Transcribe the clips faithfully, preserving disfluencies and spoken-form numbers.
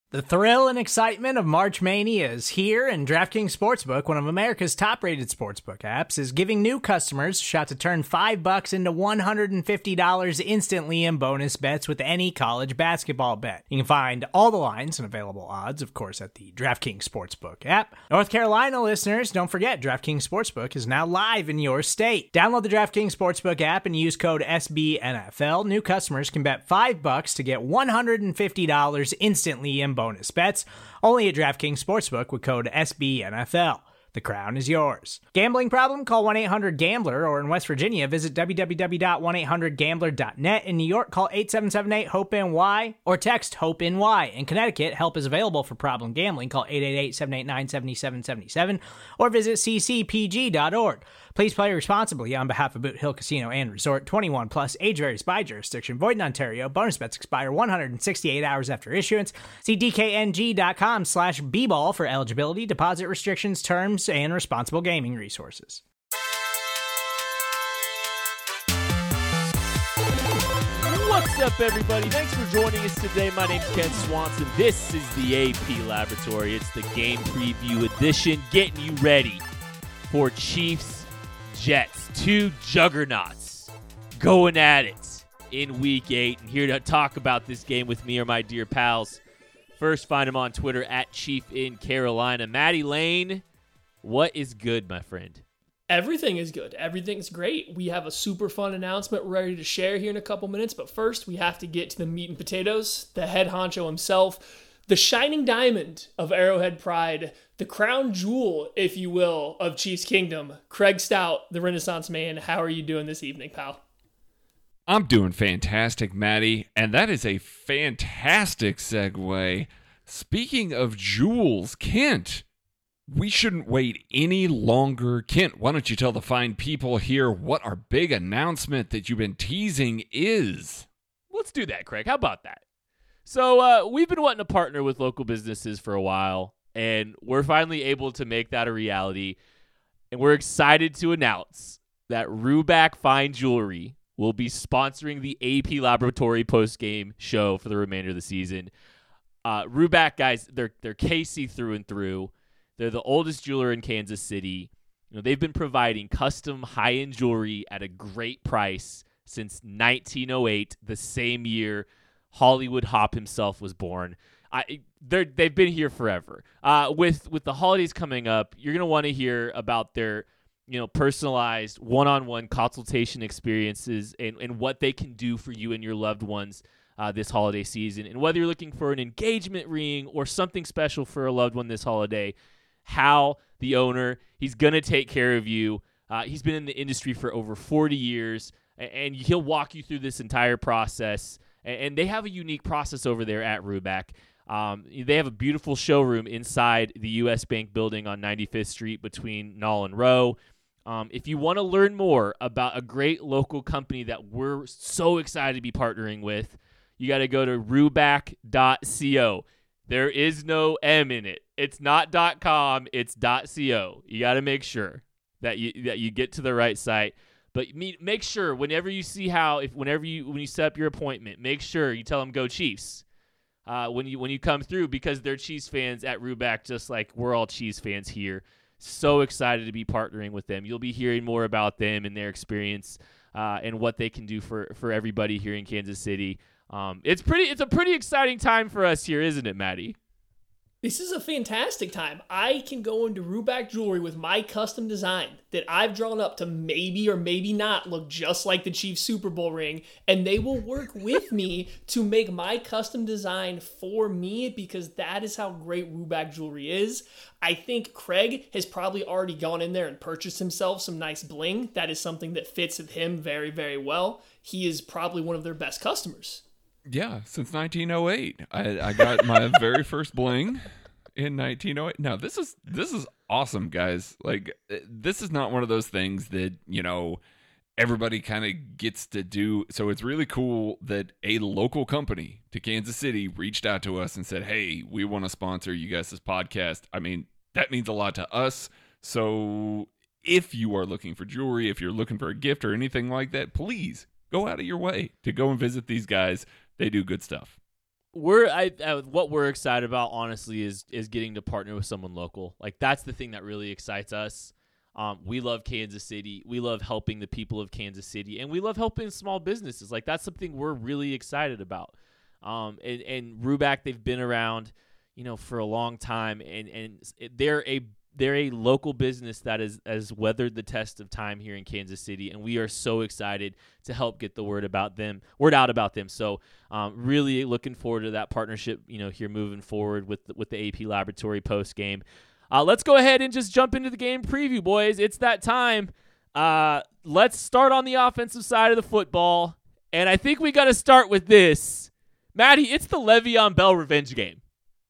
The thrill and excitement of March Mania is here, and DraftKings Sportsbook, one of America's top-rated sportsbook apps, is giving new customers a shot to turn five bucks into one hundred fifty dollars instantly in bonus bets with any college basketball bet. You can find all the lines and available odds, of course, at the DraftKings Sportsbook app. North Carolina listeners, don't forget, DraftKings Sportsbook is now live in your state. Download the DraftKings Sportsbook app and use code S B N F L. New customers can bet five bucks to get one hundred fifty dollars instantly in bonus bets, only at DraftKings Sportsbook with code S B N F L. The crown is yours. Gambling problem? Call one eight hundred gambler, or in West Virginia, visit w w w dot one eight hundred gambler dot net. In New York, call eight seven seven eight hope N Y or text HOPE-NY. In Connecticut, help is available for problem gambling. Call eight eight eight, seven eight nine, seven seven seven seven or visit c c p g dot org. Please play responsibly on behalf of Boot Hill Casino and Resort. twenty-one plus, age varies by jurisdiction. Void in Ontario. Bonus bets expire one hundred sixty-eight hours after issuance. See d k n g dot com slash b ball for eligibility, deposit restrictions, terms, and responsible gaming resources. What's up, everybody? Thanks for joining us today. My name's Ken Swanson. This is the A P Laboratory. It's the game preview edition, getting you ready for Chiefs Jets, two juggernauts going at it in week eight. And here to talk about this game with me are my dear pals. First, find him on Twitter at Chief in Carolina. Matty Lane, what is good, my friend? Everything is good. Everything's great. We have a super fun announcement we're ready to share here in a couple minutes. But first, we have to get to the meat and potatoes. The head honcho himself, the shining diamond of Arrowhead Pride, the crown jewel, if you will, of Chiefs Kingdom, Craig Stout, the Renaissance Man. How are you doing this evening, pal? I'm doing fantastic, Matty, and that is a fantastic segue. Speaking of jewels, Kent, we shouldn't wait any longer. Kent, why don't you tell the fine people here what our big announcement that you've been teasing is? Let's do that, Craig. How about that? So uh, we've been wanting to partner with local businesses for a while, and we're finally able to make that a reality. And we're excited to announce that Ruback Fine Jewelry will be sponsoring the A P Laboratory postgame show for the remainder of the season. Uh, Ruback, guys, they're they're K C through and through. They're the oldest jeweler in Kansas City. You know, they've been providing custom high-end jewelry at a great price since nineteen oh eight, the same year Hollywood Hop himself was born. I, they're, they've been here forever. Uh, with with the holidays coming up, you're going to want to hear about their, you know, personalized one-on-one consultation experiences and, and what they can do for you and your loved ones uh, this holiday season. And whether you're looking for an engagement ring or something special for a loved one this holiday, Hal, the owner, he's going to take care of you. Uh, he's been in the industry for over forty years, and, and he'll walk you through this entire process. And they have a unique process over there at Ruback. Um, they have a beautiful showroom inside the U S Bank building on ninety-fifth Street between Knoll and Rowe. Um, if you want to learn more about a great local company that we're so excited to be partnering with, you got to go to ruback dot co. There is no M in it. It's not .com, it's .co. You got to make sure that you that you get to the right site. But make sure whenever you see how, if whenever you when you set up your appointment, make sure you tell them go Chiefs uh, when you when you come through, because they're Chiefs fans at Ruback, just like we're all Chiefs fans here. So excited to be partnering with them. You'll be hearing more about them and their experience uh, and what they can do for, for everybody here in Kansas City. Um, it's pretty. It's a pretty exciting time for us here, isn't it, Matty? This is a fantastic time. I can go into Ruback Jewelry with my custom design that I've drawn up to maybe or maybe not look just like the Chiefs Super Bowl ring, and they will work with me to make my custom design for me, because that is how great Ruback Jewelry is. I think Craig has probably already gone in there and purchased himself some nice bling. That is something that fits with him very, very well. He is probably one of their best customers. Yeah, since nineteen oh eight. I, I got my very first bling in nineteen oh eight. No, this is this is awesome, guys. Like, this is not one of those things that, you know, everybody kind of gets to do. So it's really cool that a local company to Kansas City reached out to us and said, hey, we want to sponsor you guys' podcast. I mean, that means a lot to us. So if you are looking for jewelry, if you're looking for a gift or anything like that, please go out of your way to go and visit these guys. They do good stuff. We're I, uh, what we're excited about, honestly, is is getting to partner with someone local. Like, that's the thing that really excites us. Um, we love Kansas City. We love helping the people of Kansas City, and we love helping small businesses. Like, that's something we're really excited about. Um, and, and Ruback, they've been around, you know, for a long time, and and they're a they're a local business that is has weathered the test of time here in Kansas City, and we are so excited to help get the word about them, word out about them. So, um, really looking forward to that partnership, you know, here moving forward with the, with the A P Laboratory post game. Uh, let's go ahead and just jump into the game preview, boys. It's that time. Uh, let's start on the offensive side of the football, and I think we got to start with this, Maddie. It's the Le'Veon Bell revenge game.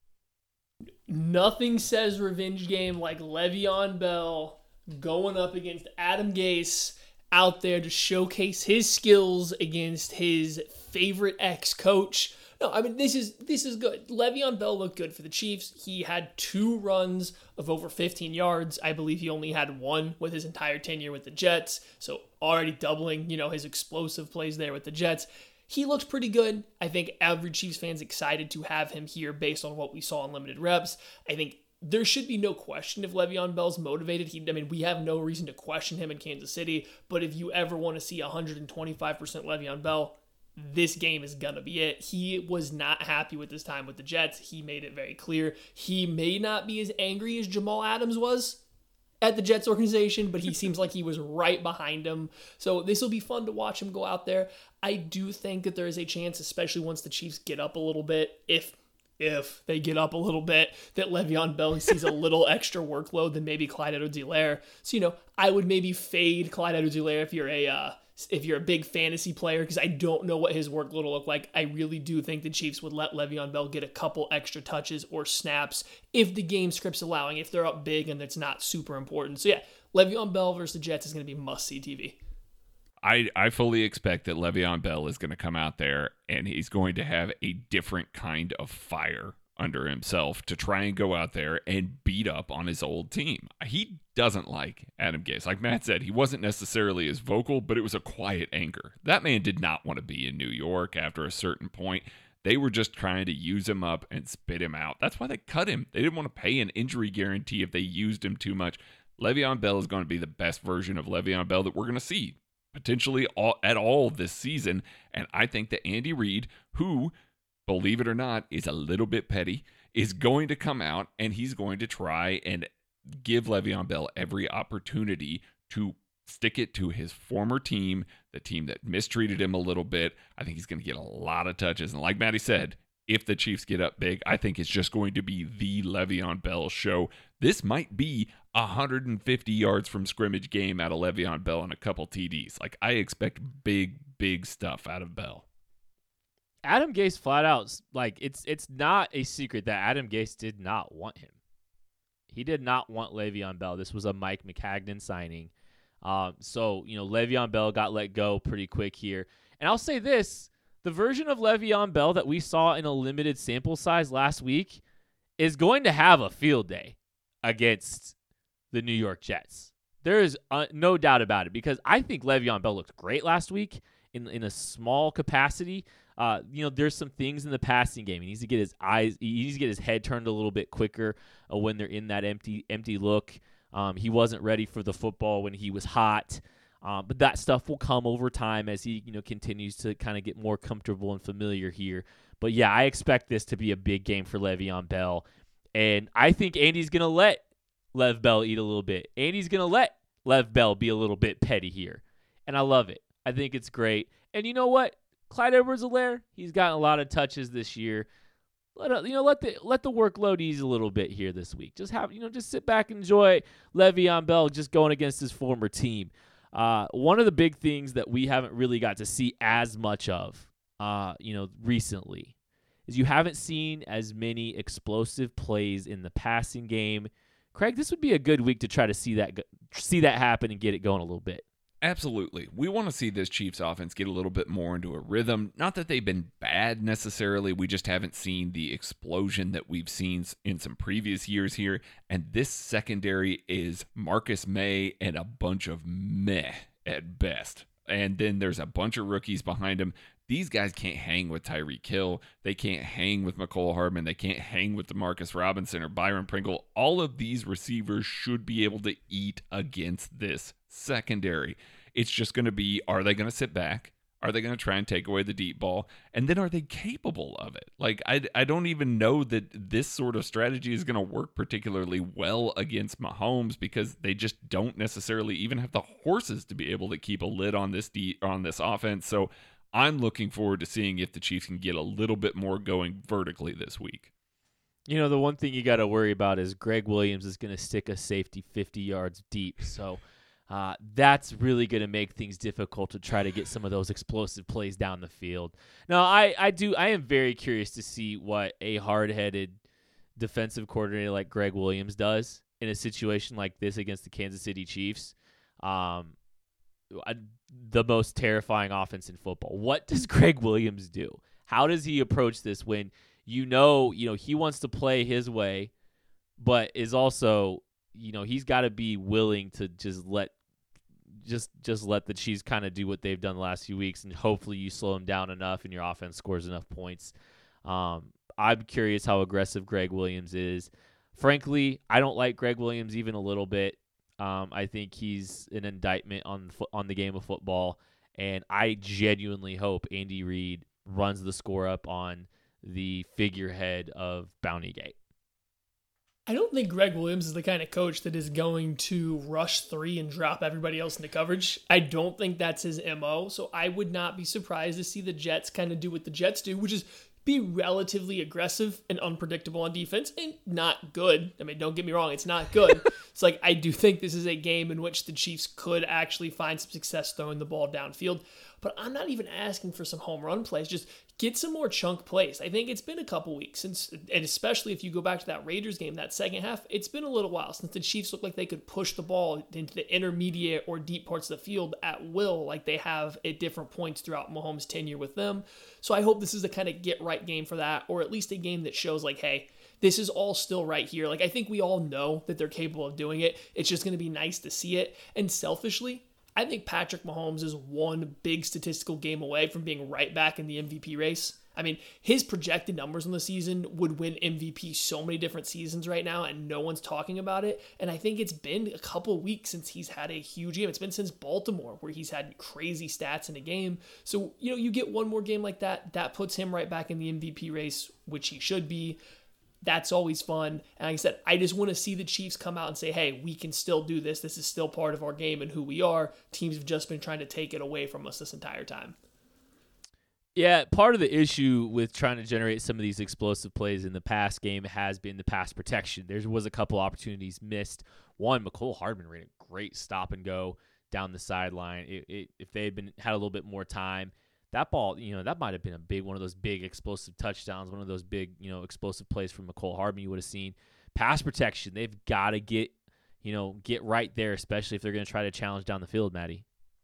Nothing says revenge game like Le'Veon Bell going up against Adam Gase out there to showcase his skills against his favorite ex-coach. No, I mean, this is this is good. Le'Veon Bell looked good for the Chiefs. He had two runs of over fifteen yards. I believe he only had one with his entire tenure with the Jets, so already doubling, you know, his explosive plays there with the Jets. He looked pretty good. I think every Chiefs fan's excited to have him here based on what we saw in limited reps. I think there should be no question if Le'Veon Bell's motivated. He, I mean, we have no reason to question him in Kansas City, but if you ever want to see one hundred twenty-five percent Le'Veon Bell, this game is going to be it. He was not happy with his time with the Jets. He made it very clear. He may not be as angry as Jamal Adams was at the Jets organization, but he seems like he was right behind him. So this will be fun to watch him go out there. I do think that there is a chance, especially once the Chiefs get up a little bit, if if they get up a little bit, that Le'Veon Bell sees a little extra workload than maybe Clyde Edwards-Helaire. So, you know, I would maybe fade Clyde Edwards-Helaire if you're a uh, if you're a big fantasy player, because I don't know what his workload will look like. I really do think the Chiefs would let Le'Veon Bell get a couple extra touches or snaps if the game script's allowing, if they're up big and it's not super important. So yeah, Le'Veon Bell versus the Jets is going to be must-see T V. I, I fully expect that Le'Veon Bell is going to come out there and he's going to have a different kind of fire under himself to try and go out there and beat up on his old team. He doesn't like Adam Gase. Like Matt said, he wasn't necessarily as vocal, but it was a quiet anger. That man did not want to be in New York after a certain point. They were just trying to use him up and spit him out. That's why they cut him. They didn't want to pay an injury guarantee if they used him too much. Le'Veon Bell is going to be the best version of Le'Veon Bell that we're going to see potentially all, at all this season. And I think that Andy Reid, who, believe it or not, is a little bit petty, is going to come out and he's going to try and give Le'Veon Bell every opportunity to stick it to his former team, the team that mistreated him a little bit. I think he's going to get a lot of touches. And like Matty said, if the Chiefs get up big, I think it's just going to be the Le'Veon Bell show. This might be a one hundred fifty yards from scrimmage game out of Le'Veon Bell and a couple T Ds. Like, I expect big, big stuff out of Bell. Adam Gase flat out, like, it's it's not a secret that Adam Gase did not want him. He did not want Le'Veon Bell. This was a Mike Maccagnan signing. Um, so, you know, Le'Veon Bell got let go pretty quick here. And I'll say this, the version of Le'Veon Bell that we saw in a limited sample size last week is going to have a field day against the New York Jets. There is uh, no doubt about it, because I think Le'Veon Bell looked great last week in in a small capacity. Uh, you know, there's some things in the passing game. He needs to get his eyes, he needs to get his head turned a little bit quicker uh, when they're in that empty empty look. Um, he wasn't ready for the football when he was hot. Um, but that stuff will come over time as he, you know, continues to kind of get more comfortable and familiar here. But yeah, I expect this to be a big game for Le'Veon Bell. And I think Andy's going to let Lev Bell eat a little bit. Andy's going to let Lev Bell be a little bit petty here. And I love it. I think it's great. And you know what? Clyde Edwards-Helaire, he's gotten a lot of touches this year. Let you know, let the let the workload ease a little bit here this week. Just have, you know, just sit back and enjoy Le'Veon Bell just going against his former team. Uh, one of the big things that we haven't really got to see as much of, uh, you know, recently, is you haven't seen as many explosive plays in the passing game. Craig, this would be a good week to try to see that see that happen and get it going a little bit. Absolutely. We want to see this Chiefs offense get a little bit more into a rhythm. Not that they've been bad necessarily. We just haven't seen the explosion that we've seen in some previous years here. And this secondary is Marcus May and a bunch of meh at best. And then there's a bunch of rookies behind him. these guys can't hang with Tyreek Hill. They can't hang with McCole Hardman. They can't hang with Demarcus Robinson or Byron Pringle. All of these receivers should be able to eat against this secondary. It's just going to be, are they going to sit back? Are they going to try and take away the deep ball? And then are they capable of it? Like, I, I don't even know that this sort of strategy is going to work particularly well against Mahomes, because they just don't necessarily even have the horses to be able to keep a lid on this de- on this offense. So I'm looking forward to seeing if the Chiefs can get a little bit more going vertically this week. You know, the one thing you got to worry about is Greg Williams is going to stick a safety fifty yards deep. So Uh, that's really going to make things difficult to try to get some of those explosive plays down the field. Now, I, I do I am very curious to see what a hard-headed defensive coordinator like Greg Williams does in a situation like this against the Kansas City Chiefs, um, I, the most terrifying offense in football. What does Greg Williams do? How does he approach this when you know, you know he wants to play his way, but is also, you know, he's got to be willing to just let Just just let the Chiefs kind of do what they've done the last few weeks, and hopefully you slow them down enough and your offense scores enough points. Um, I'm curious how aggressive Greg Williams is. Frankly, I don't like Greg Williams even a little bit. Um, I think he's an indictment on on the game of football, and I genuinely hope Andy Reid runs the score up on the figurehead of Bounty Gate. I don't think Greg Williams is the kind of coach that is going to rush three and drop everybody else into coverage. I don't think that's his M O, so I would not be surprised to see the Jets kind of do what the Jets do, which is be relatively aggressive and unpredictable on defense, and not good. I mean, don't get me wrong, it's not good. It's like, I do think this is a game in which the Chiefs could actually find some success throwing the ball downfield, but I'm not even asking for some home run plays. Just get some more chunk plays. I think it's been a couple weeks since, and especially if you go back to that Raiders game, that second half, it's been a little while since the Chiefs looked like they could push the ball into the intermediate or deep parts of the field at will, like they have at different points throughout Mahomes' tenure with them. So I hope this is the kind of get right game for that, or at least a game that shows like, hey, this is all still right here. Like, I think we all know that they're capable of doing it. It's just going to be nice to see it. And selfishly, I think Patrick Mahomes is one big statistical game away from being right back in the M V P race. I mean, his projected numbers on the season would win M V P so many different seasons right now, and no one's talking about it. And I think it's been a couple weeks since he's had a huge game. It's been since Baltimore where he's had crazy stats in a game. So, you know, you get one more game like that, that puts him right back in the M V P race, which he should be. That's always fun. And like I said, I just want to see the Chiefs come out and say, hey, we can still do this. This is still part of our game and who we are. Teams have just been trying to take it away from us this entire time. Yeah, part of the issue with trying to generate some of these explosive plays in the pass game has been the pass protection. There was a couple opportunities missed. One, McCole Hardman ran a great stop and go down the sideline. It, it, if they had been had a little bit more time, that ball, you know, that might have been a big one of those big explosive touchdowns, one of those big, you know, explosive plays from McCole Hardman you would have seen. Pass protection, they've got to get, you know, get right there, especially if they're going to try to challenge down the field, Maddie.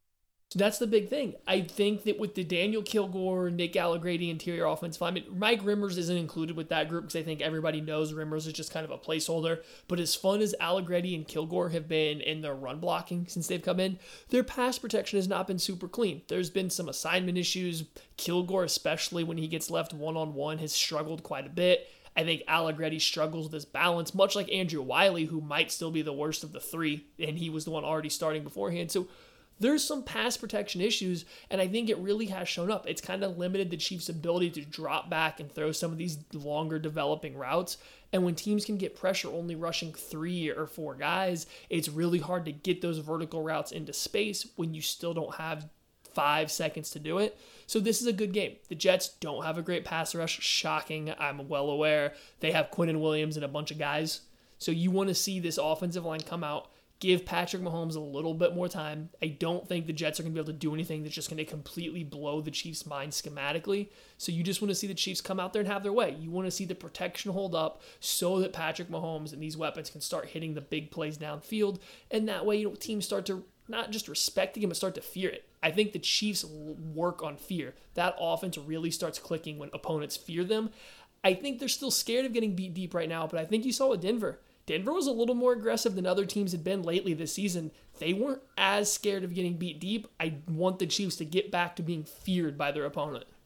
So that's the big thing. I think that with the Daniel Kilgore, Nick Allegretti interior offensive lineman, Mike Rimmers isn't included with that group because I think everybody knows Rimmers is just kind of a placeholder. But as fun as Allegretti and Kilgore have been in their run blocking since they've come in, their pass protection has not been super clean. There's been some assignment issues. Kilgore, especially when he gets left one-on-one, has struggled quite a bit. I think Allegretti struggles with his balance, much like Andrew Wiley, who might still be the worst of the three, and he was the one already starting beforehand. So there's some pass protection issues, and I think it really has shown up. It's kind of limited the Chiefs' ability to drop back and throw some of these longer developing routes. And when teams can get pressure only rushing three or four guys, it's really hard to get those vertical routes into space when you still don't have five seconds to do it. So this is a good game. The Jets don't have a great pass rush. Shocking, I'm well aware. They have Quinnen Williams and a bunch of guys. So you want to see this offensive line come out, give Patrick Mahomes a little bit more time. I don't think the Jets are going to be able to do anything that's just going to completely blow the Chiefs' mind schematically. So you just want to see the Chiefs come out there and have their way. You want to see the protection hold up so that Patrick Mahomes and these weapons can start hitting the big plays downfield. And that way, you know, teams start to not just respect the game, but start to fear it. I think the Chiefs work on fear. That offense really starts clicking when opponents fear them. I think they're still scared of getting beat deep right now, but I think you saw with Denver. Denver was a little more aggressive than other teams had been lately this season. They weren't as scared of getting beat deep. I want the Chiefs to get back to being feared by their opponent.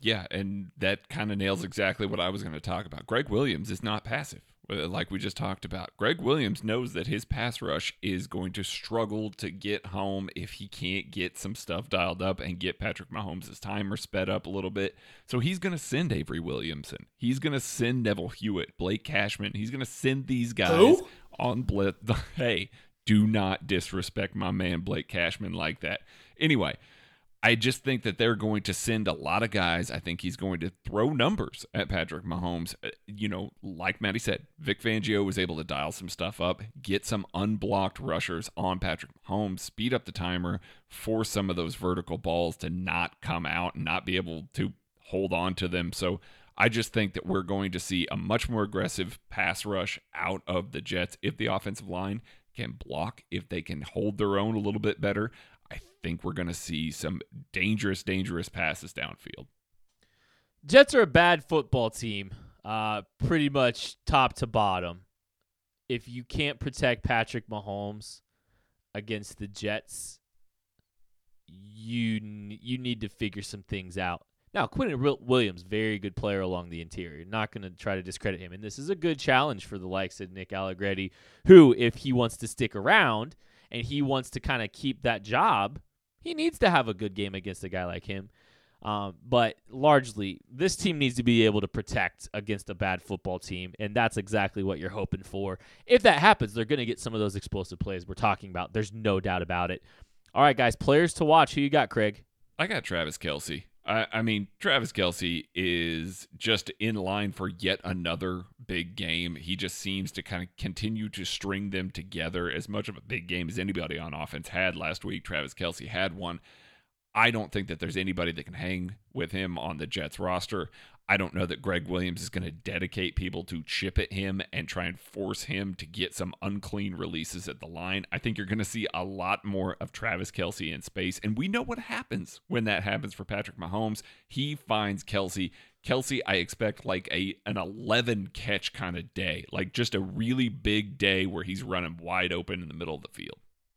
Yeah, and that kind of nails exactly what I was going to talk about. Greg Williams is not passive, like we just talked about. Greg Williams knows that his pass rush is going to struggle to get home if he can't get some stuff dialed up and get Patrick Mahomes' timer sped up a little bit. So he's going to send Avery Williamson. He's going to send Neville Hewitt, Blake Cashman. He's going to send these guys Who? on blitz. Hey, do not disrespect my man Blake Cashman like that. Anyway, I just think that they're going to send a lot of guys. I think he's going to throw numbers at Patrick Mahomes. Uh, You know, like Matty said, Vic Fangio was able to dial some stuff up, get some unblocked rushers on Patrick Mahomes, speed up the timer, force some of those vertical balls to not come out and not be able to hold on to them. So I just think that we're going to see a much more aggressive pass rush out of the Jets if the offensive line can block, if they can hold their own a little bit better. I think we're going to see some dangerous, dangerous passes downfield. Jets are a bad football team, uh, pretty much top to bottom. If you can't protect Patrick Mahomes against the Jets, you you need to figure some things out. Now, Quentin Williams, very good player along the interior. Not going to try to discredit him. And this is a good challenge for the likes of Nick Allegretti, who, if he wants to stick around and he wants to kind of keep that job, he needs to have a good game against a guy like him. Um, but largely, this team needs to be able to protect against a bad football team, and that's exactly what you're hoping for. If that happens, they're going to get some of those explosive plays we're talking about. There's no doubt about it. All right, guys, players to watch. Who you got, Craig? I got Travis Kelce. I, I mean, Travis Kelce is just in line for yet another big game. He just seems to kind of continue to string them together. As much of a big game as anybody on offense had last week, Travis Kelce had one. I don't think that there's anybody that can hang with him on the Jets roster. I don't know that Greg Williams is going to dedicate people to chip at him and try and force him to get some unclean releases at the line. I think you're going to see a lot more of Travis Kelce in space, and we know what happens when that happens for Patrick Mahomes. He finds Kelce. Kelce, I expect like a an eleven catch kind of day, like just a really big day where he's running wide open in the middle of the field.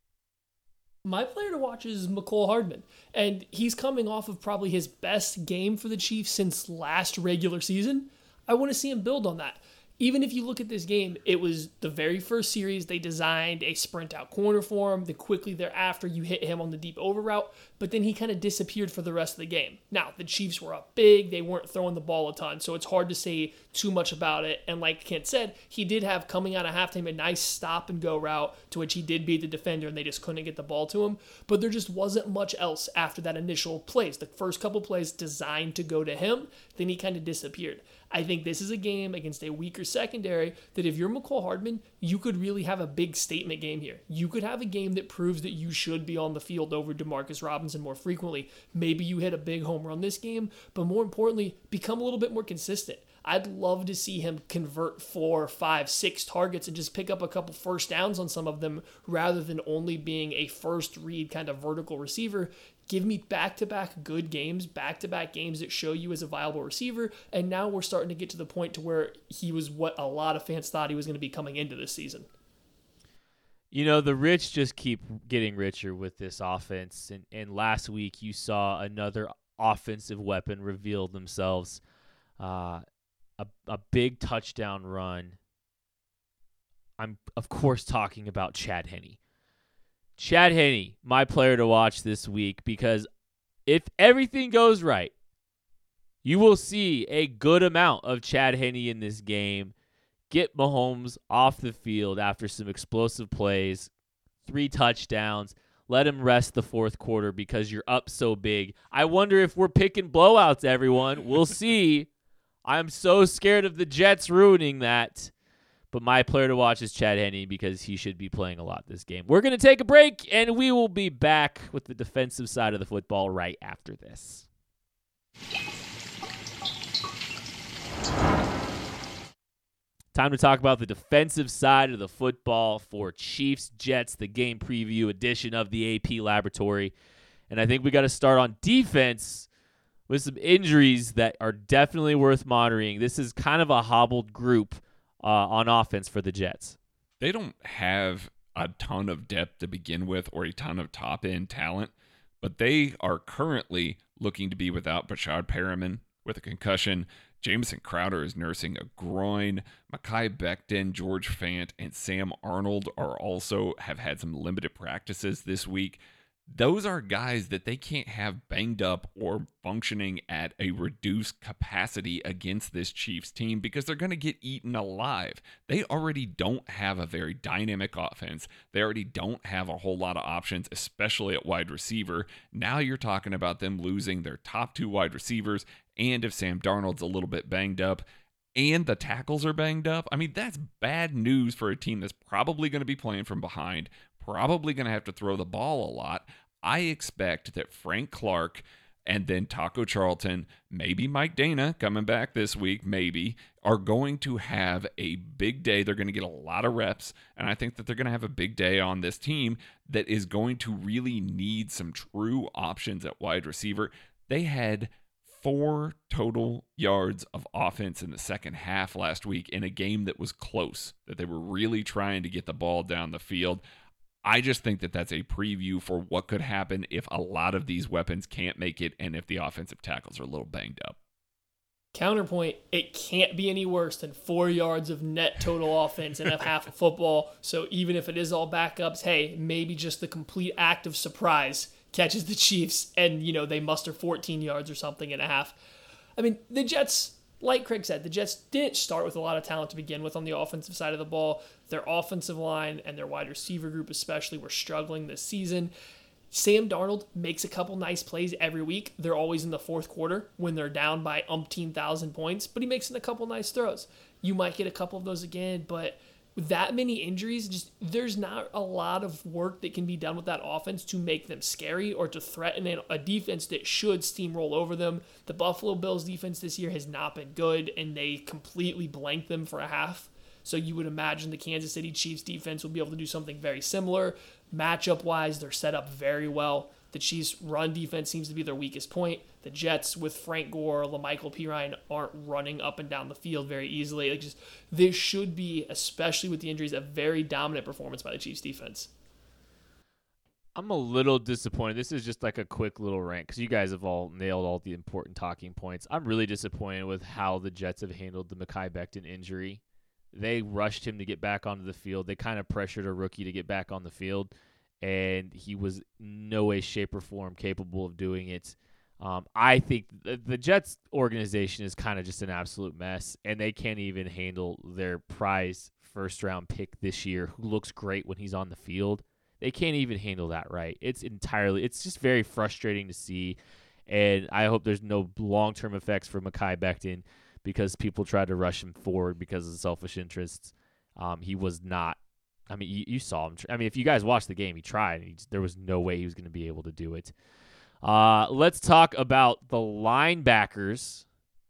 My player to watch is McCole Hardman, and he's coming off of probably his best game for the Chiefs since last regular season. I want to see him build on that. Even if you look at this game, it was the very first series they designed a sprint out corner for him. Then quickly thereafter, you hit him on the deep over route, but then he kind of disappeared for the rest of the game. Now, the Chiefs were up big. They weren't throwing the ball a ton, so it's hard to say too much about it. And like Kent said, he did have, coming out of halftime, a nice stop and go route to which he did beat the defender, and they just couldn't get the ball to him. But there just wasn't much else after that initial plays. The first couple plays designed to go to him, then he kind of disappeared. I think this is a game against a weaker secondary that if you're McCole Hardman, you could really have a big statement game here. You could have a game that proves that you should be on the field over DeMarcus Robinson more frequently. Maybe you hit a big home run this game, but more importantly, become a little bit more consistent. I'd love to see him convert four, five, six targets and just pick up a couple first downs on some of them rather than only being a first read kind of vertical receiver. Give me back-to-back good games, back-to-back games that show you as a viable receiver, and now we're starting to get to the point to where he was what a lot of fans thought he was going to be coming into this season. You know, the rich just keep getting richer with this offense, and, and last week you saw another offensive weapon reveal themselves. Uh, a, a big touchdown run. I'm, of course, talking about Chad Henne. Chad Henne, my player to watch this week, because if everything goes right, you will see a good amount of Chad Henne in this game. Get Mahomes off the field after some explosive plays, three touchdowns. Let him rest the fourth quarter because you're up so big. I wonder if we're picking blowouts, everyone. We'll see. I'm so scared of the Jets ruining that. But my player to watch is Chad Henne because he should be playing a lot this game. We're going to take a break, and we will be back with the defensive side of the football right after this. Time to talk about the defensive side of the football for Chiefs-Jets, the game preview edition of the A P Laboratory. And I think we got to start on defense with some injuries that are definitely worth monitoring. This is kind of a hobbled group Uh, on offense for the Jets. They don't have a ton of depth to begin with or a ton of top-end talent, but they are currently looking to be without Bashard Perriman, with a concussion. Jamison Crowder is nursing a groin. Mekhi Becton, George Fant, and Sam Arnold are also have had some limited practices this week. Those are guys that they can't have banged up or functioning at a reduced capacity against this Chiefs team because they're going to get eaten alive. They already don't have a very dynamic offense. They already don't have a whole lot of options, especially at wide receiver. Now you're talking about them losing their top two wide receivers, and if Sam Darnold's a little bit banged up, and the tackles are banged up, I mean, that's bad news for a team that's probably going to be playing from behind, probably going to have to throw the ball a lot. I expect that Frank Clark and then Taco Charlton, maybe Mike Dana coming back this week, maybe, are going to have a big day. They're going to get a lot of reps, and I think that they're going to have a big day on this team that is going to really need some true options at wide receiver. They had four total yards of offense in the second half last week in a game that was close, that they were really trying to get the ball down the field. I just think that that's a preview for what could happen if a lot of these weapons can't make it and if the offensive tackles are a little banged up. Counterpoint, it can't be any worse than four yards of net total offense in a half of football. So even if it is all backups, hey, maybe just the complete act of surprise catches the Chiefs and, you know, they muster fourteen yards or something in a half. I mean, the Jets, like Craig said, the Jets didn't start with a lot of talent to begin with on the offensive side of the ball. Their offensive line and their wide receiver group especially were struggling this season. Sam Darnold makes a couple nice plays every week. They're always in the fourth quarter when they're down by umpteen thousand points, but he makes in a couple nice throws. You might get a couple of those again, but with that many injuries, just there's not a lot of work that can be done with that offense to make them scary or to threaten a defense that should steamroll over them. The Buffalo Bills defense this year has not been good, and they completely blanked them for a half. So you would imagine the Kansas City Chiefs defense will be able to do something very similar. Matchup-wise, they're set up very well. The Chiefs' run defense seems to be their weakest point. The Jets, with Frank Gore, LaMichael Pirine, aren't running up and down the field very easily. Like just this should be, especially with the injuries, a very dominant performance by the Chiefs' defense. I'm a little disappointed. This is just like a quick little rant because you guys have all nailed all the important talking points. I'm really disappointed with how the Jets have handled the Mekhi Becton injury. They rushed him to get back onto the field. They kind of pressured a rookie to get back on the field, and he was no way, shape, or form capable of doing it. Um, I think the, the Jets organization is kind of just an absolute mess, and they can't even handle their prize first-round pick this year, who looks great when he's on the field. They can't even handle that right. It's entirely – it's just very frustrating to see, and I hope there's no long-term effects for Mekhi Becton, because people tried to rush him forward because of selfish interests. Um, he was not. I mean, you, you saw him. Tr- I mean, if you guys watched the game, he tried. He just, there was no way he was going to be able to do it. Uh, let's talk about the linebackers.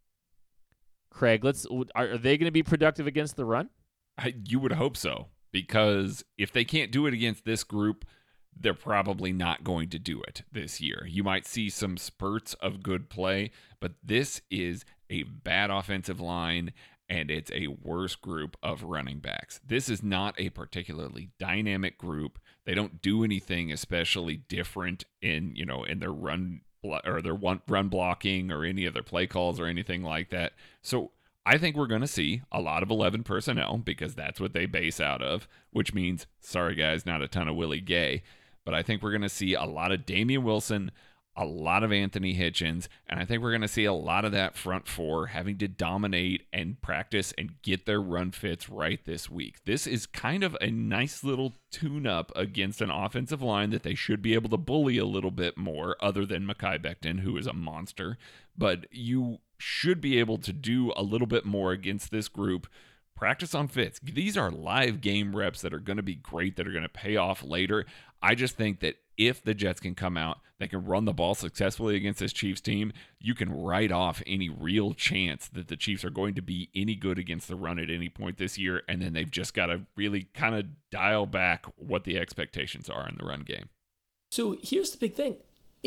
Craig, let's. Are, are they going to be productive against the run? I, you would hope so, because if they can't do it against this group, they're probably not going to do it this year. You might see some spurts of good play, but this is a bad offensive line, and it's a worse group of running backs. This is not a particularly dynamic group. They don't do anything especially different in, you know, in their run or their one run blocking or any of their play calls or anything like that. So I think we're going to see a lot of eleven personnel because that's what they base out of, which means, sorry guys, not a ton of Willie Gay. But I think we're going to see a lot of Damian Wilson, a lot of Anthony Hitchens, and I think we're going to see a lot of that front four having to dominate and practice and get their run fits right this week. This is kind of a nice little tune-up against an offensive line that they should be able to bully a little bit more, other than Mekhi Becton, who is a monster. But you should be able to do a little bit more against this group. Practice on fits. These are live game reps that are going to be great, that are going to pay off later. I just think that if the Jets can come out, they can run the ball successfully against this Chiefs team, you can write off any real chance that the Chiefs are going to be any good against the run at any point this year, and then they've just got to really kind of dial back what the expectations are in the run game. So here's the big thing. If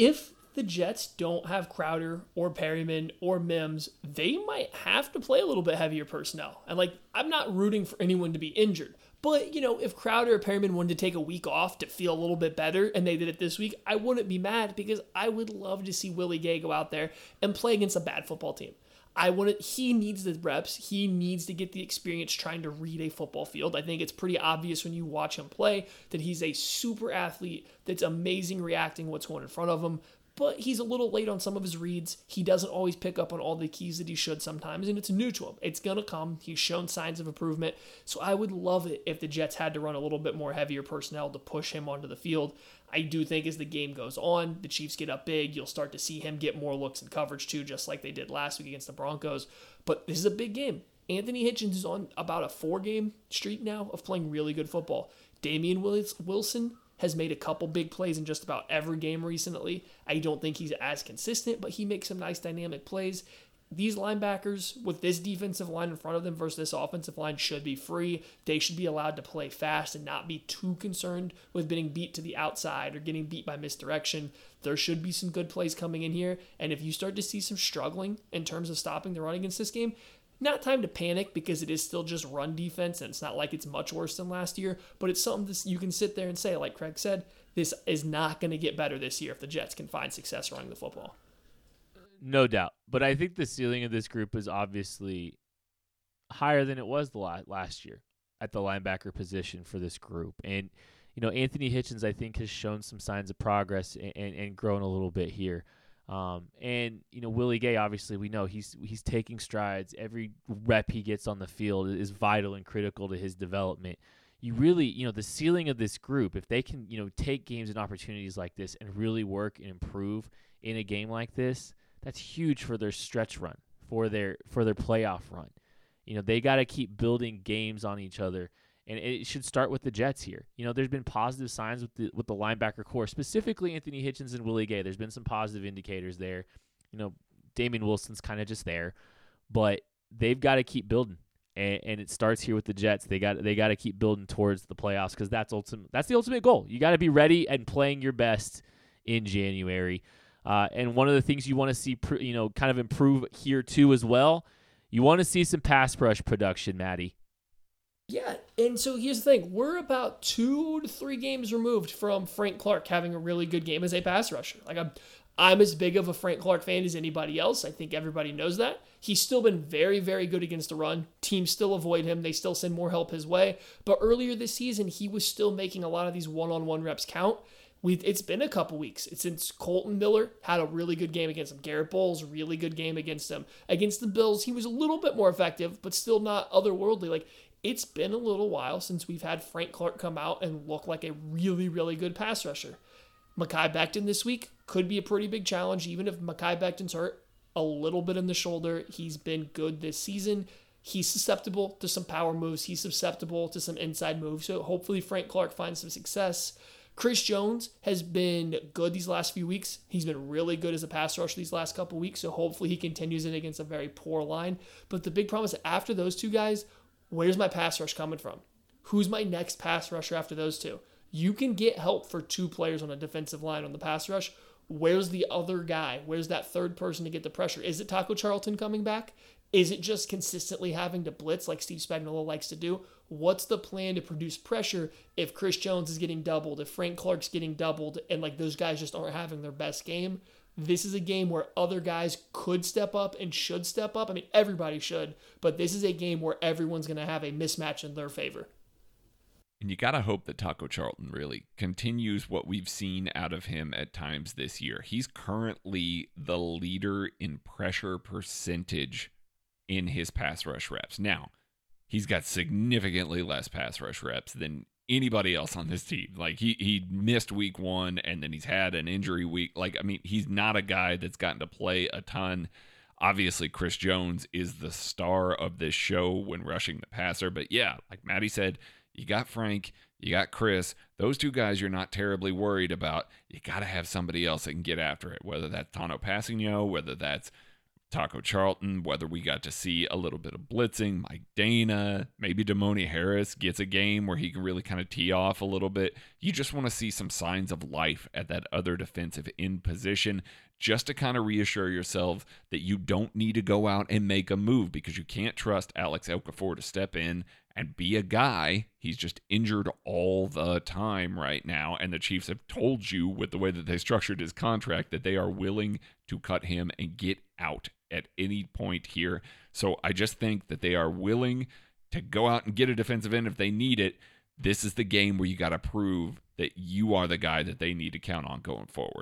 the Jets don't have Crowder or Perryman or Mims, they might have to play a little bit heavier personnel. And like, I'm not rooting for anyone to be injured, but you know, if Crowder or Perryman wanted to take a week off to feel a little bit better and they did it this week, I wouldn't be mad because I would love to see Willie Gay go out there and play against a bad football team. I want to, he needs the reps. He needs to get the experience trying to read a football field. I think it's pretty obvious when you watch him play that he's a super athlete that's amazing reacting what's going in front of him. But he's a little late on some of his reads. He doesn't always pick up on all the keys that he should sometimes, and it's new to him. It's going to come. He's shown signs of improvement. So I would love it if the Jets had to run a little bit more heavier personnel to push him onto the field. I do think as the game goes on, the Chiefs get up big, you'll start to see him get more looks in coverage too, just like they did last week against the Broncos. But this is a big game. Anthony Hitchens is on about a four-game streak now of playing really good football. Damian Wilson has made a couple big plays in just about every game recently. I don't think he's as consistent, but he makes some nice dynamic plays. These linebackers with this defensive line in front of them versus this offensive line should be free. They should be allowed to play fast and not be too concerned with being beat to the outside or getting beat by misdirection. There should be some good plays coming in here. And if you start to see some struggling in terms of stopping the run against this game, not time to panic because it is still just run defense and it's not like it's much worse than last year, but it's something that you can sit there and say, like Craig said, this is not going to get better this year if the Jets can find success running the football. No doubt. But I think the ceiling of this group is obviously higher than it was the last year at the linebacker position for this group. And, you know, Anthony Hitchens, I think, has shown some signs of progress and, and, and grown a little bit here. Um, and, you know, Willie Gay, obviously, we know he's he's taking strides. Every rep he gets on the field is vital and critical to his development. You really, you know, the ceiling of this group, if they can, you know, take games and opportunities like this and really work and improve in a game like this, that's huge for their stretch run, for their for their playoff run. You know, they got to keep building games on each other. And it should start with the Jets here. You know, there's been positive signs with the with the linebacker core, specifically Anthony Hitchens and Willie Gay. There's been some positive indicators there. You know, Damian Wilson's kind of just there, but they've got to keep building, and, and it starts here with the Jets. They got they got to keep building towards the playoffs because that's ultimate. That's the ultimate goal. You got to be ready and playing your best in January. Uh, and one of the things you want to see, you know, kind of improve here too as well. You want to see some pass rush production, Maddie. Yeah, and so here's the thing. We're about two to three games removed from Frank Clark having a really good game as a pass rusher. Like I'm, I'm as big of a Frank Clark fan as anybody else. I think everybody knows that. He's still been very, very good against the run. Teams still avoid him. They still send more help his way. But earlier this season, he was still making a lot of these one-on-one reps count. We've, it's been a couple weeks. It's since Colton Miller had a really good game against him. Garrett Bowles, really good game against him. Against the Bills, he was a little bit more effective, but still not otherworldly. Like, it's been a little while since we've had Frank Clark come out and look like a really, really good pass rusher. Mekhi Becton this week could be a pretty big challenge, even if Mekhi Becton's hurt a little bit in the shoulder. He's been good this season. He's susceptible to some power moves. He's susceptible to some inside moves. So hopefully Frank Clark finds some success. Chris Jones has been good these last few weeks. He's been really good as a pass rusher these last couple weeks, so hopefully he continues it against a very poor line. But the big problem is that after those two guys, where's my pass rush coming from? Who's my next pass rusher after those two? You can get help for two players on a defensive line on the pass rush. Where's the other guy? Where's that third person to get the pressure? Is it Taco Charlton coming back? Is it just consistently having to blitz like Steve Spagnuolo likes to do? What's the plan to produce pressure if Chris Jones is getting doubled, if Frank Clark's getting doubled, and like those guys just aren't having their best game? This is a game where other guys could step up and should step up. I mean, everybody should, but this is a game where everyone's going to have a mismatch in their favor. And you got to hope that Taco Charlton really continues what we've seen out of him at times this year. He's currently the leader in pressure percentage in his pass rush reps. Now, he's got significantly less pass rush reps than anybody else on this team. Like, he he missed week one, and then he's had an injury week. Like, I mean, he's not a guy that's gotten to play a ton. Obviously, Chris Jones is the star of this show when rushing the passer. But yeah, like Maddie said, you got Frank, you got Chris. Those two guys you're not terribly worried about. You got to have somebody else that can get after it, whether that's Tano Passigno, whether that's Taco Charlton, whether we got to see a little bit of blitzing, Mike Dana, maybe Damoni Harris gets a game where he can really kind of tee off a little bit. You just want to see some signs of life at that other defensive end position just to kind of reassure yourself that you don't need to go out and make a move because you can't trust Alex Okafor to step in and be a guy. He's just injured all the time right now, and the Chiefs have told you with the way that they structured his contract that they are willing to cut him and get out at any point here. So I just think that they are willing to go out and get a defensive end if they need it. This is the game where you got to prove that you are the guy that they need to count on going forward.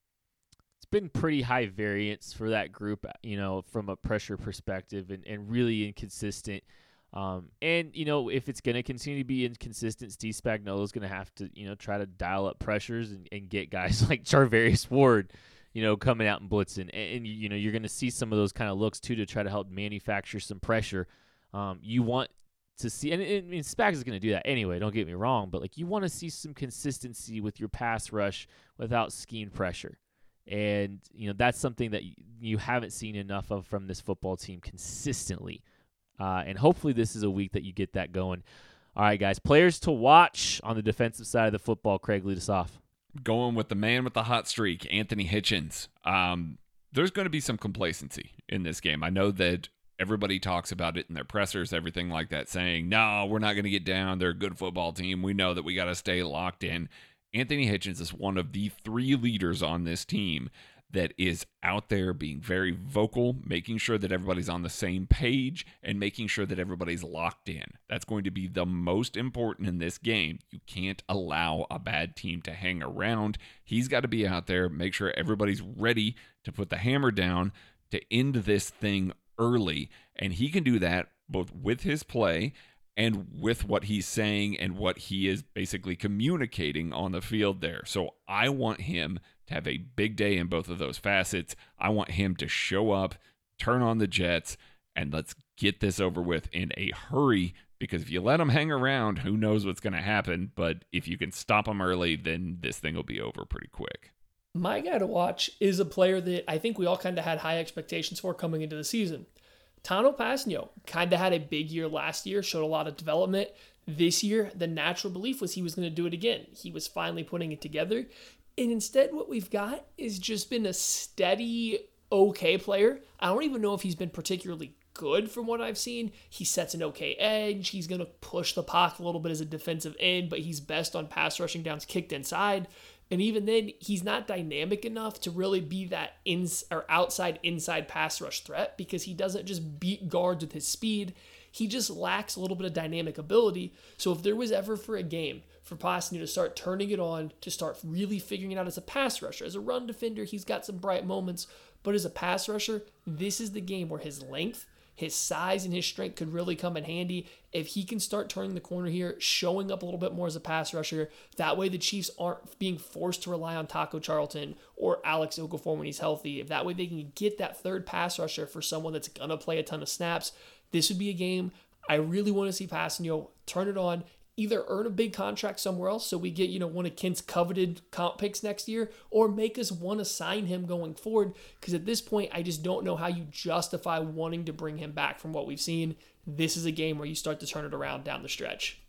It's been pretty high variance for that group, you know, from a pressure perspective, and, and really inconsistent. Um, and, you know, if it's going to continue to be inconsistent, Steve Spagnuolo is going to have to, you know, try to dial up pressures and, and get guys like Charvarius Ward, you know, coming out and blitzing. And, and you know, you're going to see some of those kind of looks, too, to try to help manufacture some pressure. Um, you want to see, and, and I mean, Spags is going to do that anyway, don't get me wrong, but, like, you want to see some consistency with your pass rush without scheme pressure. And, you know, that's something that you haven't seen enough of from this football team consistently. Uh, and hopefully this is a week that you get that going. All right, guys, players to watch on the defensive side of the football. Craig, lead us off. Going with the man with the hot streak, Anthony Hitchens. Um, there's going to be some complacency in this game. I know that everybody talks about it in their pressers, everything like that, saying, no, we're not going to get down. They're a good football team. We know that we got to stay locked in. Anthony Hitchens is one of the three leaders on this team that is out there being very vocal, making sure that everybody's on the same page and making sure that everybody's locked in. That's going to be the most important in this game. You can't allow a bad team to hang around. He's got to be out there, make sure everybody's ready to put the hammer down to end this thing early. And he can do that both with his play and with what he's saying and what he is basically communicating on the field there. So I want him to have a big day in both of those facets. I want him to show up, turn on the Jets, and let's get this over with in a hurry, because if you let him hang around, who knows what's going to happen. But if you can stop him early, then this thing will be over pretty quick. My guy to watch is a player that I think we all kind of had high expectations for coming into the season. Tano Passanio kind of had a big year last year, showed a lot of development. This year, the natural belief was he was going to do it again. He was finally putting it together. And instead, what we've got is just been a steady, okay player. I don't even know if he's been particularly good from what I've seen. He sets an okay edge. He's going to push the pocket a little bit as a defensive end, but he's best on pass rushing downs kicked inside. And even then, he's not dynamic enough to really be that ins or outside inside pass rush threat, because he doesn't just beat guards with his speed. He just lacks a little bit of dynamic ability. So if there was ever for a game for Passanio to start turning it on, to start really figuring it out as a pass rusher, as a run defender, he's got some bright moments, but as a pass rusher, this is the game where his length, his size, and his strength could really come in handy. If he can start turning the corner here, showing up a little bit more as a pass rusher, that way the Chiefs aren't being forced to rely on Taco Charlton or Alex Okafor when he's healthy. If that way they can get that third pass rusher for someone that's going to play a ton of snaps, this would be a game I really want to see Passanio turn it on, either earn a big contract somewhere else so we get, you know, one of Kent's coveted comp picks next year, or make us want to sign him going forward, because at this point, I just don't know how you justify wanting to bring him back from what we've seen. This is a game where you start to turn it around down the stretch.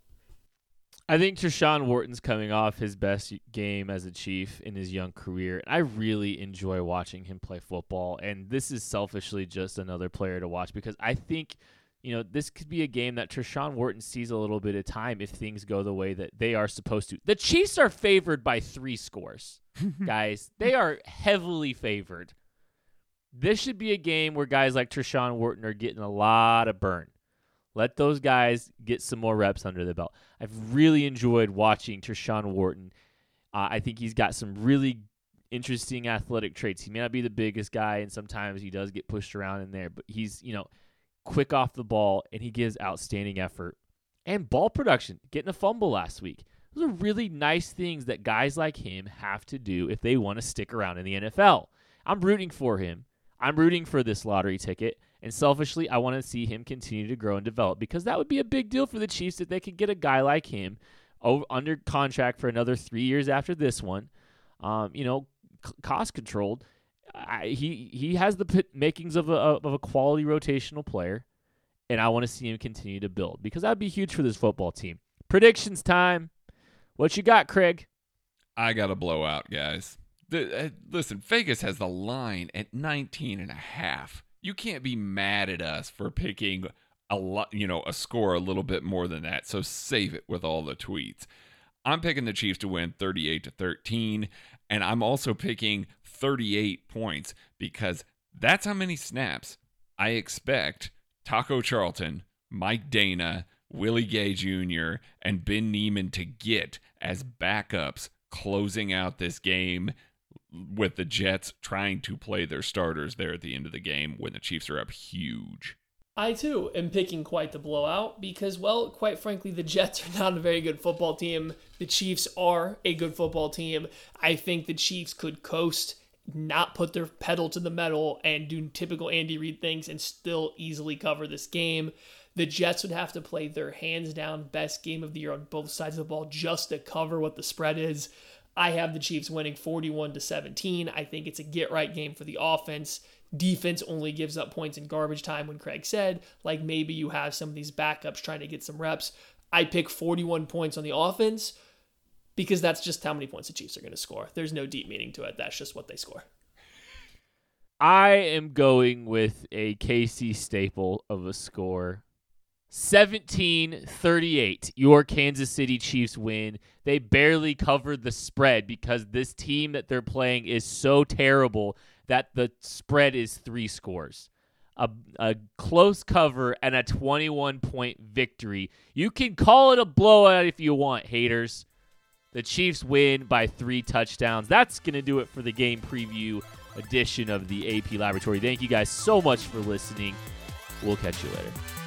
I think Tershawn Wharton's coming off his best game as a Chief in his young career. I really enjoy watching him play football, and this is selfishly just another player to watch, because I think, you know, this could be a game that Tershawn Wharton sees a little bit of time if things go the way that they are supposed to. The Chiefs are favored by three scores, guys. They are heavily favored. This should be a game where guys like Tershawn Wharton are getting a lot of burn. Let those guys get some more reps under the belt. I've really enjoyed watching Tershawn Wharton. Uh, I think he's got some really interesting athletic traits. He may not be the biggest guy, and sometimes he does get pushed around in there, but he's, you know, quick off the ball, and he gives outstanding effort. And ball production, getting a fumble last week. Those are really nice things that guys like him have to do if they want to stick around in the N F L. I'm rooting for him. I'm rooting for this lottery ticket. And selfishly, I want to see him continue to grow and develop, because that would be a big deal for the Chiefs if they could get a guy like him over, under contract for another three years after this one, um, you know, c- cost controlled, I, he he has the p- makings of a of a quality rotational player, and I want to see him continue to build because that'd be huge for this football team. Predictions time. What you got, Craig? I got a blowout, guys. The, uh, listen, Vegas has the line at nineteen and a half. You can't be mad at us for picking a lot, you know, a score a little bit more than that. So save it with all the tweets. I'm picking the Chiefs to win thirty-eight to thirteen, and I'm also picking thirty-eight points because that's how many snaps I expect Taco Charlton, Mike Dana, Willie Gay Junior, and Ben Neiman to get as backups closing out this game with the Jets trying to play their starters there at the end of the game when the Chiefs are up huge. I, too, am picking quite the blowout because, well, quite frankly, the Jets are not a very good football team. The Chiefs are a good football team. I think the Chiefs could coast, not put their pedal to the metal, and do typical Andy Reid things and still easily cover this game. The Jets would have to play their hands-down best game of the year on both sides of the ball just to cover what the spread is. I have the Chiefs winning forty-one to seventeen. I think it's a get-right game for the offense. Defense only gives up points in garbage time when Craig said, like maybe you have some of these backups trying to get some reps. I pick forty-one points on the offense because that's just how many points the Chiefs are going to score. There's no deep meaning to it. That's just what they score. I am going with a K C staple of a score. seventeen thirty-eight. Your Kansas City Chiefs win. They barely covered the spread because this team that they're playing is so terrible that the spread is three scores. A, a close cover and a twenty-one point victory. You can call it a blowout if you want, haters. The Chiefs win by three touchdowns. That's going to do it for the game preview edition of the A P Laboratory. Thank you guys so much for listening. We'll catch you later.